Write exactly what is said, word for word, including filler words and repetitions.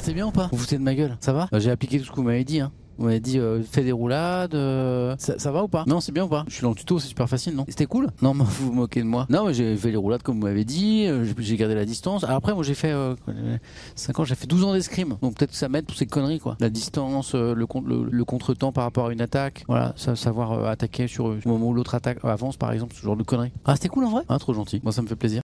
c'est bien ou pas? Vous vous foutez de ma gueule, ça va? euh, J'ai appliqué tout ce que vous m'avez dit, hein. Vous m'avez dit euh, fais des roulades, euh... ça, ça va ou pas? Non, c'est bien ou pas? Je suis dans le tuto, c'est super facile, non? C'était cool? Non, mais vous vous moquez de moi. Non, mais j'ai fait les roulades comme vous m'avez dit, euh, j'ai gardé la distance. Alors après, moi j'ai fait euh, cinq ans, j'ai fait douze ans d'escrime. Donc peut-être que ça m'aide pour ces conneries, quoi. La distance, euh, le, le, le contre-temps par rapport à une attaque. Voilà, ça, savoir euh, attaquer sur euh, au moment où l'autre attaque euh, avance, par exemple, ce genre de conneries. Ah, c'était cool en vrai? Ah, trop gentil. Moi, ça me fait plaisir.